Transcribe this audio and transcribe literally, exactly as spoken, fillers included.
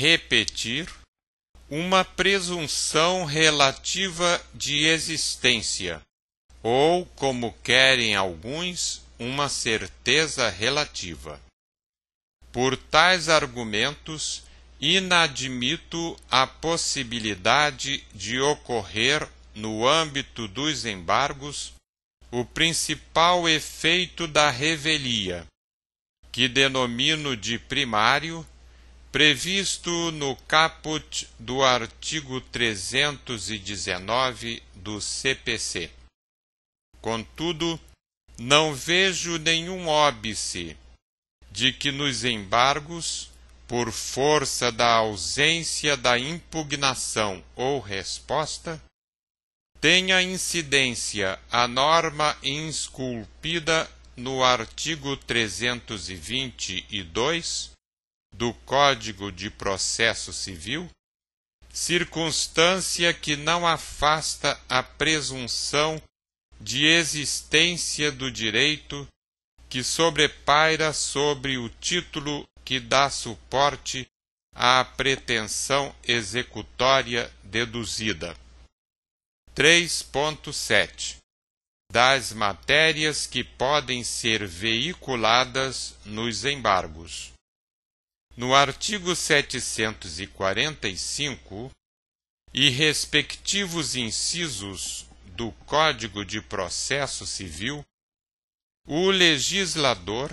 repetir uma presunção relativa de existência, ou, como querem alguns, uma certeza relativa. Por tais argumentos, inadmito a possibilidade de ocorrer, no âmbito dos embargos, o principal efeito da revelia, que denomino de primário, previsto no caput do artigo trezentos e dezenove do C P C. Contudo, não vejo nenhum óbice de que nos embargos, por força da ausência da impugnação ou resposta, tenha incidência a norma esculpida no artigo trezentos e vinte e dois do Código de Processo Civil, circunstância que não afasta a presunção de existência do direito que sobrepaira sobre o título que dá suporte à pretensão executória deduzida. três ponto sete. Das matérias que podem ser veiculadas nos embargos. No artigo setecentos e quarenta e cinco e respectivos incisos do Código de Processo Civil, o legislador